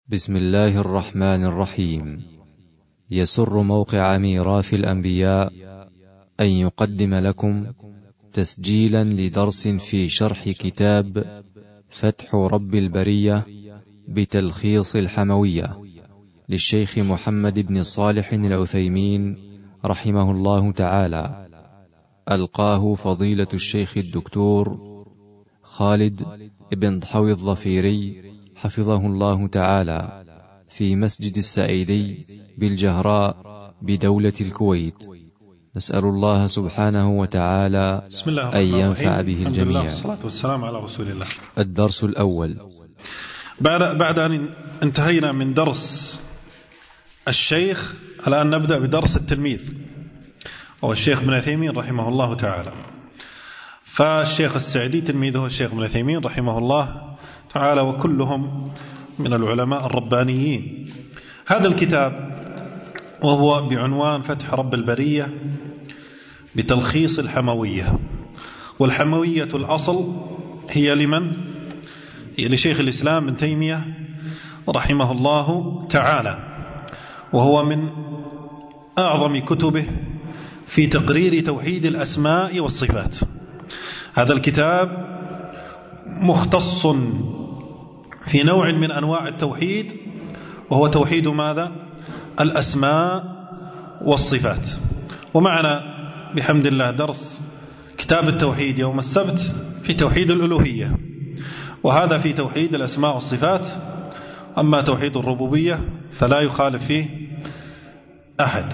بسم الله الرحمن الرحيم. يسر موقع ميراث الأنبياء أن يقدم لكم تسجيلا لدرس في شرح كتاب فتح رب البرية بتلخيص الحموية للشيخ محمد بن صالح العثيمين رحمه الله تعالى، ألقاه فضيلة الشيخ الدكتور خالد بن ضحوي الظفيري حفظه الله تعالى في مسجد السعيدي بالجهراء بدولة الكويت. نسأل الله سبحانه وتعالى أن ينفع به الجميع. والصلاة والسلام على رسول الله. الدرس الأول. بعد أن انتهينا من درس الشيخ، الآن نبدأ بدرس التلميذ وهو الشيخ ابن عثيمين رحمه الله تعالى. فالشيخ السعدي تلميذه الشيخ ابن عثيمين رحمه الله تعالى، وكلهم من العلماء الربانيين. هذا الكتاب وهو بعنوان فتح رب البرية بتلخيص الحموية. والحموية الأصل هي لمن؟ هي لشيخ الإسلام ابن تيمية رحمه الله تعالى، وهو من أعظم كتبه في تقرير توحيد الأسماء والصفات. هذا الكتاب مختص في نوع من أنواع التوحيد، وهو توحيد ماذا؟ الأسماء والصفات. ومعنا بحمد الله درس كتاب التوحيد يوم السبت في توحيد الألوهية، وهذا في توحيد الأسماء والصفات. أما توحيد الربوبية فلا يخالف فيه أحد.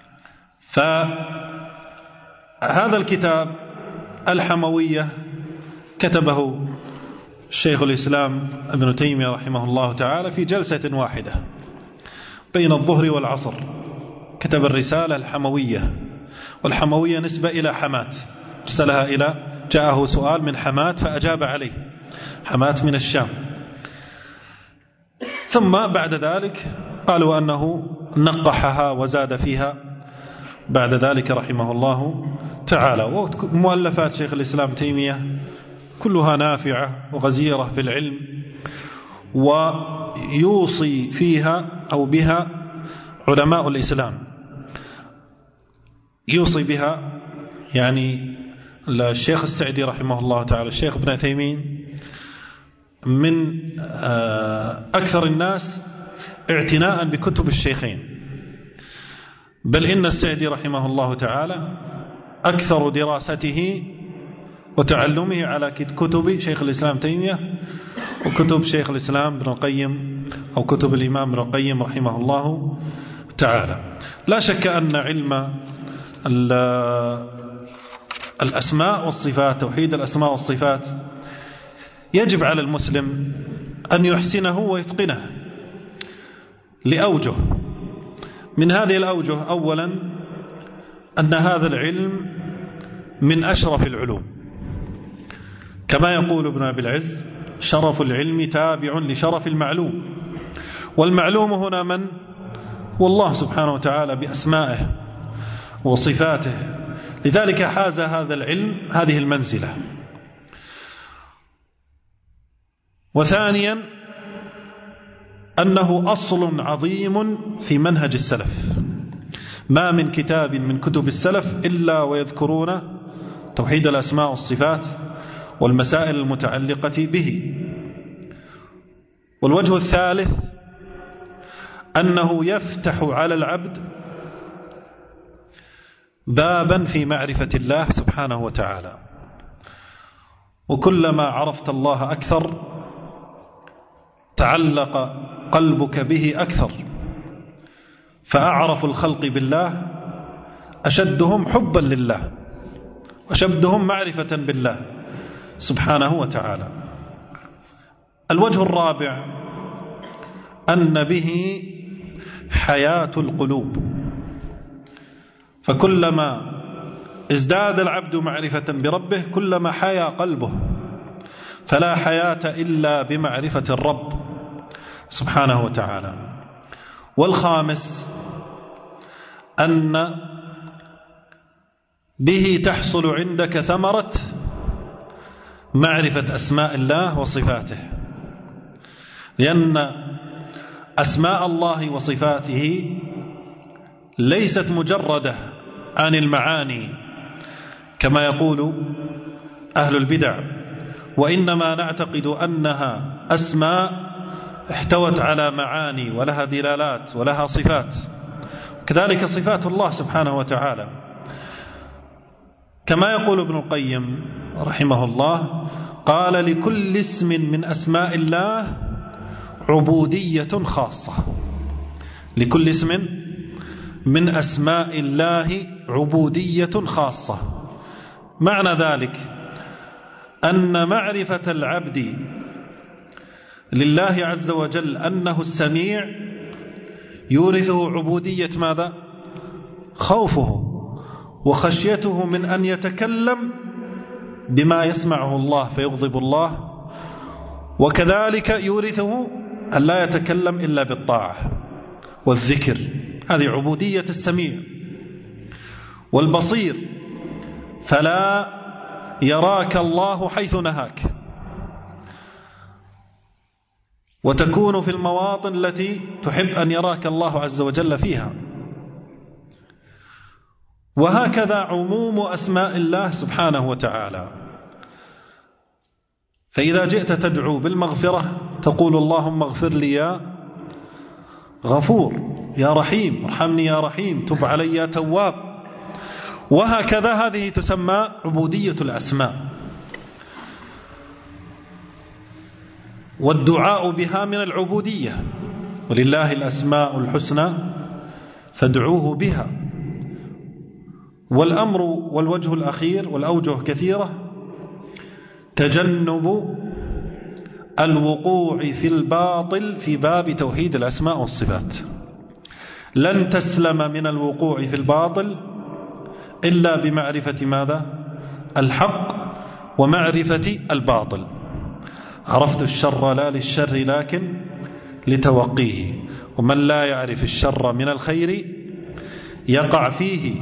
فهذا الكتاب الحموية كتبه شيخ الإسلام ابن تيمية رحمه الله تعالى في جلسة واحدة بين الظهر والعصر. كتب الرسالة الحموية، والحموية نسبة إلى حماة، رسلها جاءه سؤال من حماة فأجاب عليه، حماة من الشام. ثم بعد ذلك قالوا أنه نقحها وزاد فيها بعد ذلك رحمه الله تعالى. ومؤلفات شيخ الإسلام تيمية كلها نافعة وغزيرة في العلم، ويوصي فيها أو بها علماء الإسلام، يوصي بها يعني الشيخ السعدي رحمه الله تعالى. الشيخ ابن عثيمين من أكثر الناس اعتناء بكتب الشيخين، بل إن السعدي رحمه الله تعالى أكثر دراسته وتعلمه على كتب شيخ الإسلام تيمية وكتب شيخ الإسلام ابن القيم أو كتب الإمام ابن القيم رحمه الله تعالى. لا شك أن علم الأسماء والصفات، توحيد الأسماء والصفات، يجب على المسلم أن يحسنه ويتقنه لأوجه. من هذه الأوجه أولا أن هذا العلم من أشرف العلوم، كما يقول ابن أبي العز: شرف العلم تابع لشرف المعلوم. والمعلوم هنا من؟ والله سبحانه وتعالى بأسمائه وصفاته. لذلك حاز هذا العلم هذه المنزلة. وثانيا أنه أصل عظيم في منهج السلف. ما من كتاب من كتب السلف إلا ويذكرون توحيد الأسماء والصفات والمسائل المتعلقة به. والوجه الثالث أنه يفتح على العبد بابا في معرفة الله سبحانه وتعالى. وكلما عرفت الله أكثر تعلق قلبك به أكثر. فأعرف الخلق بالله أشدهم حبا لله وأشدهم معرفة بالله سبحانه وتعالى. الوجه الرابع أن به حياة القلوب. فكلما ازداد العبد معرفة بربه كلما حيا قلبه، فلا حياة إلا بمعرفة الرب سبحانه وتعالى. والخامس أن به تحصل عندك ثمرة معرفة أسماء الله وصفاته، لأن أسماء الله وصفاته ليست مجردة عن المعاني كما يقول أهل البدع، وإنما نعتقد أنها أسماء احتوت على معاني ولها دلالات ولها صفات، كذلك صفات الله سبحانه وتعالى. كما يقول ابن القيم رحمه الله: قال: لكل اسم من أسماء الله عبودية خاصة. لكل اسم من أسماء الله عبودية خاصة. معنى ذلك أن معرفة العبد لله عز وجل أنه السميع يورثه عبودية ماذا؟ خوفه وخشيته من أن يتكلم بما يسمعه الله فيغضب الله، وكذلك يورثه أن لا يتكلم إلا بالطاعة والذكر. هذه عبودية السميع. والبصير: فلا يراك الله حيث نهاك، وتكون في المواطن التي تحب أن يراك الله عز وجل فيها. وهكذا عموم أسماء الله سبحانه وتعالى. فإذا جئت تدعو بالمغفرة تقول: اللهم اغفر لي يا غفور، يا رحيم، ارحمني يا رحيم، تب علي يا تواب. وهكذا هذه تسمى عبودية الأسماء، والدعاء بها من العبودية. ولله الأسماء الحسنى فادعوه بها. والأمر والوجه الأخير، والأوجه كثيرة، تجنب الوقوع في الباطل في باب توحيد الأسماء والصفات. لن تسلم من الوقوع في الباطل إلا بمعرفة ماذا؟ الحق ومعرفة الباطل. عرفت الشر لا للشر لكن لتوقيه، ومن لا يعرف الشر من الخير يقع فيه.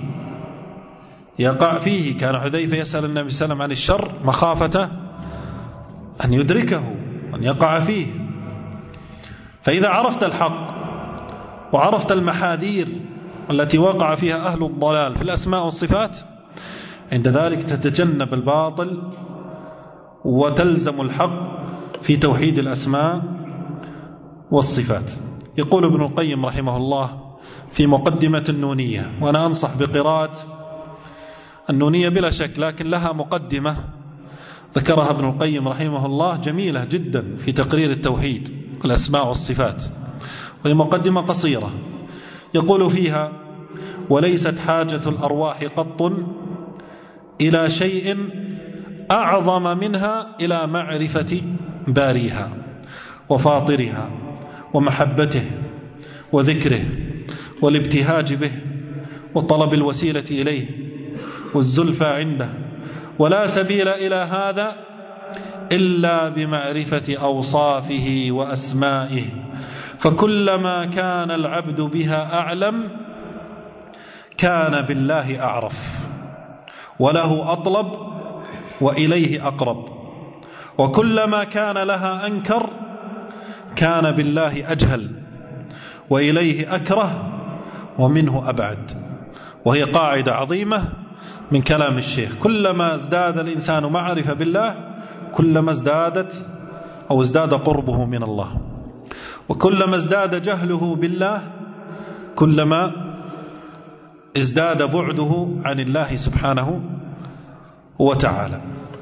كان حذيفة يسأل النبي صلى الله عليه وسلم عن الشر مخافة أن يدركه وأن يقع فيه. فإذا عرفت الحق وعرفت المحاذير التي وقع فيها أهل الضلال في الأسماء والصفات، عند ذلك تتجنب الباطل وتلزم الحق في توحيد الأسماء والصفات. يقول ابن القيم رحمه الله في مقدمة النونية، وأنا أنصح بقراءة النونية بلا شك، لكن لها مقدمة ذكرها ابن القيم رحمه الله جميلة جدا في تقرير التوحيد والأسماء والصفات، وهي مقدمة قصيرة. يقول فيها: وليست حاجة الأرواح قط إلى شيء أعظم منها إلى معرفة باريها وفاطرها ومحبته وذكره والابتهاج به وطلب الوسيلة إليه والزلفى عنده، ولا سبيل إلى هذا إلا بمعرفة أوصافه وأسمائه. فكلما كان العبد بها أعلم كان بالله أعرف، وله أطلب وإليه أقرب. وكلما كان لها أنكر كان بالله أجهل وإليه أكره ومنه أبعد. وهي قاعدة عظيمة من كلام الشيخ: كلما ازداد الإنسان معرفة بالله كلما ازداد قربه من الله، وكلما ازداد جهله بالله كلما ازداد بعده عن الله سبحانه وتعالى.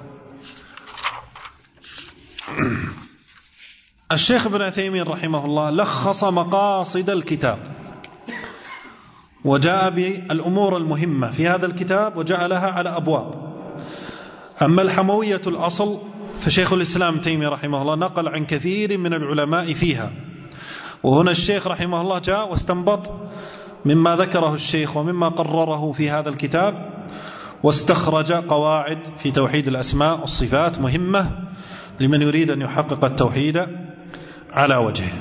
الشيخ ابن عثيمين رحمه الله لخص مقاصد الكتاب وجاء بالأمور المهمة في هذا الكتاب وجعلها على أبواب. أما الحموية الأصل فشيخ الإسلام تيمية رحمه الله نقل عن كثير من العلماء فيها، وهنا الشيخ رحمه الله جاء واستنبط مما ذكره الشيخ ومما قرره في هذا الكتاب، واستخرج قواعد في توحيد الأسماء والصفات مهمة لمن يريد أن يحقق التوحيد على وجهه.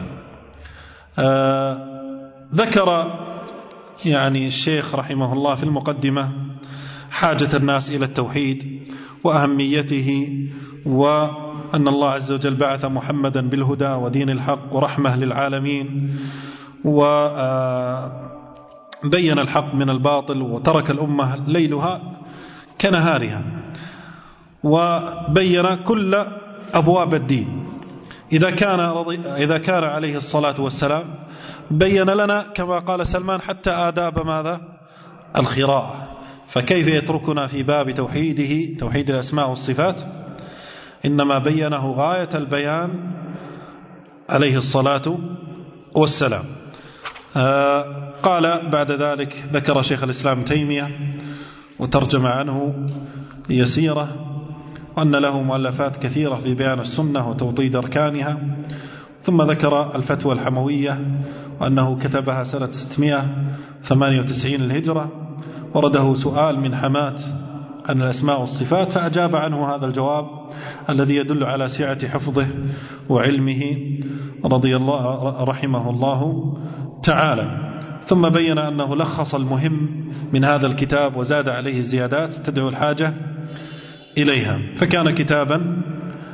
ذكر الشيخ رحمه الله في المقدمة حاجة الناس إلى التوحيد وأهميته أن الله عز وجل بعث محمدا بالهدى ودين الحق ورحمة للعالمين، وبين الحق من الباطل، وترك الأمة ليلها كنهارها، وبين كل أبواب الدين. إذا كان عليه الصلاة والسلام بين لنا كما قال سلمان حتى آداب ماذا؟ القراءة، فكيف يتركنا في باب توحيده، توحيد الأسماء والصفات؟ إنما بينه غاية البيان عليه الصلاة والسلام. قال بعد ذلك ذكر شيخ الإسلام تيمية وترجم عنه يسيرة، وأن له مؤلفات كثيرة في بيان السنة وتوطيد أركانها، ثم ذكر الفتوى الحموية وأنه كتبها سنة 698 الهجرة. ورده سؤال من حماة عن الأسماء والصفات، فأجاب عنه هذا الجواب الذي يدل على سعة حفظه وعلمه رحمه الله تعالى. ثم بين أنه لخص المهم من هذا الكتاب وزاد عليه زيادات تدعو الحاجة إليها، فكان كتابا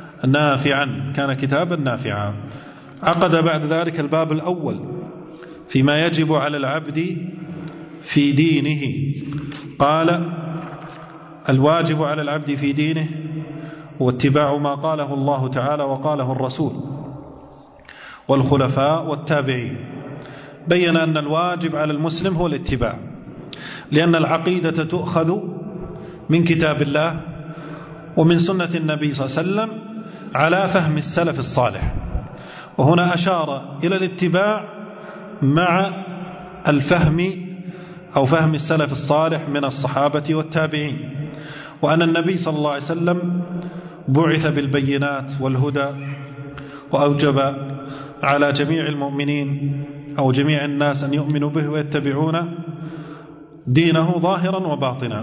نافعا. عقد بعد ذلك الباب الأول فيما يجب على العبد في دينه. قال: الواجب على العبد في دينه واتباع ما قاله الله تعالى وقاله الرسول والخلفاء والتابعين. بين أن الواجب على المسلم هو الاتباع، لأن العقيدة تؤخذ من كتاب الله ومن سنة النبي صلى الله عليه وسلم على فهم السلف الصالح. وهنا أشار إلى الاتباع مع الفهم أو فهم السلف الصالح من الصحابة والتابعين، وأن النبي صلى الله عليه وسلم بعث بالبينات والهدى، وأوجب على جميع المؤمنين أو جميع الناس أن يؤمنوا به ويتبعون دينه ظاهرا وباطنا.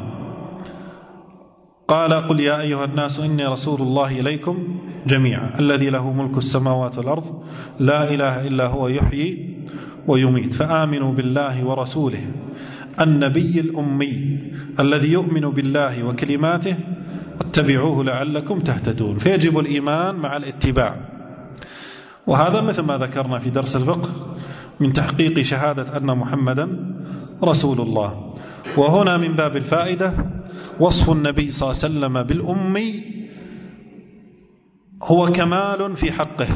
قال: قل يا أيها الناس إني رسول الله إليكم جميعا الذي له ملك السماوات والأرض لا إله إلا هو يحيي ويميت، فآمنوا بالله ورسوله النبي الأمي الذي يؤمن بالله وكلماته واتبعوه لعلكم تهتدون. فيجب الإيمان مع الاتباع، وهذا مثل ما ذكرنا في درس الفقه من تحقيق شهادة أن محمدا رسول الله. وهنا من باب الفائدة وصف النبي صلى الله عليه وسلم بالأمي هو كمال في حقه.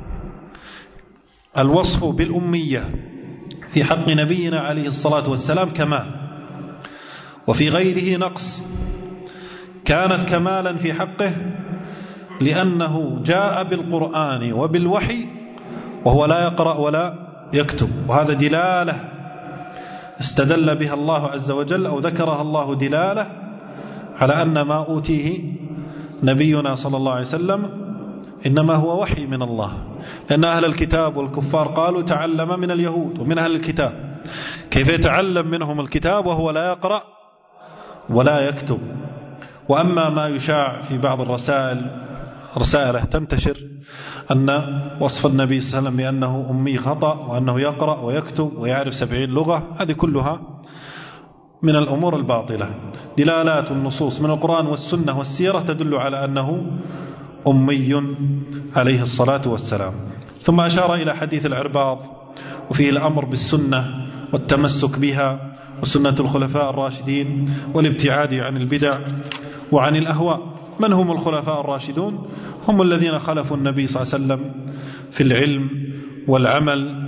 الوصف بالأمية في حق نبينا عليه الصلاة والسلام كمال، وفي غيره نقص. كانت كمالا في حقه لأنه جاء بالقرآن وبالوحي وهو لا يقرأ ولا يكتب، وهذا دلالة استدل بها الله عز وجل أو ذكرها الله دلالة على أن ما أوتيه نبينا صلى الله عليه وسلم إنما هو وحي من الله. لأن أهل الكتاب والكفار قالوا تعلم من اليهود ومن أهل الكتاب، كيف يتعلم منهم الكتاب وهو لا يقرأ ولا يكتب؟ وأما ما يشاع في بعض رسائله تنتشر أن وصف النبي صلى الله عليه وسلم بأنه أمي خطأ، وأنه يقرأ ويكتب ويعرف 70 لغة، هذه كلها من الأمور الباطلة. دلالات النصوص من القرآن والسنة والسيرة تدل على أنه أمي عليه الصلاة والسلام. ثم أشار إلى حديث العرباض وفيه الأمر بالسنة والتمسك بها وسنة الخلفاء الراشدين والابتعاد عن البدع وعن الأهواء. من هم الخلفاء الراشدون؟ هم الذين خلفوا النبي صلى الله عليه وسلم في العلم والعمل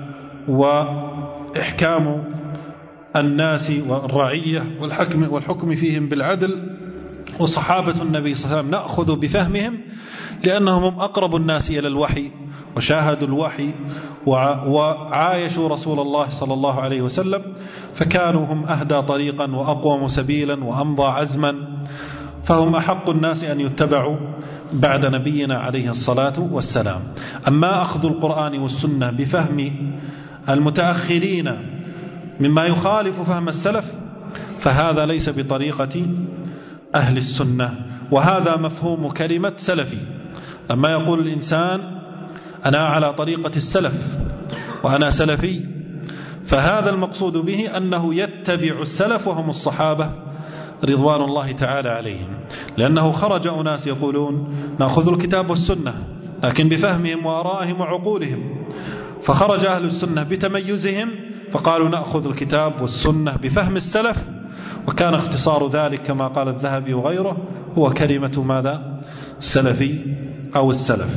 وإحكام الناس والرعية والحكم فيهم بالعدل. وصحابة النبي صلى الله عليه وسلم نأخذ بفهمهم لأنهم هم أقرب الناس إلى الوحي وشاهدوا الوحي وعايشوا رسول الله صلى الله عليه وسلم، فكانوا هم أهدى طريقا وأقوم سبيلا وأمضى عزما، فهم أحق الناس أن يتبعوا بعد نبينا عليه الصلاة والسلام. أما أخذ القرآن والسنة بفهم المتأخرين مما يخالف فهم السلف فهذا ليس بطريقة أهل السنة، وهذا مفهوم كلمة سلفي. لما يقول الإنسان أنا على طريقة السلف وأنا سلفي، فهذا المقصود به أنه يتبع السلف وهم الصحابة رضوان الله تعالى عليهم، لأنه خرج أناس يقولون نأخذ الكتاب والسنة لكن بفهمهم وآرائهم وعقولهم، فخرج أهل السنة بتميزهم فقالوا نأخذ الكتاب والسنة بفهم السلف، وكان اختصار ذلك كما قال الذهبي وغيره هو كلمة ماذا؟ سلفي أو السلف.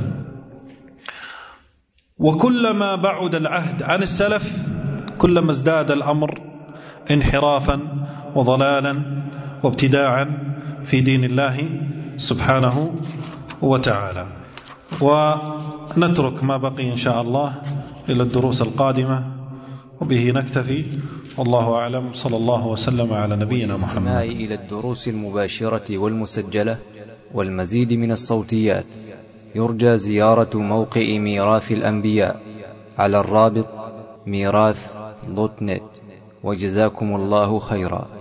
وكلما بعد العهد عن السلف كلما ازداد الأمر انحرافا وضلالا وابتداعا في دين الله سبحانه وتعالى. ونترك ما بقي إن شاء الله إلى الدروس القادمة، وبه نكتفي، والله أعلم. صلى الله وسلم على نبينا محمد. إلى الدروس المباشرة والمسجلة والمزيد من الصوتيات يرجى زيارة موقع ميراث الأنبياء على الرابط ميراث.net. وجزاكم الله خيرا.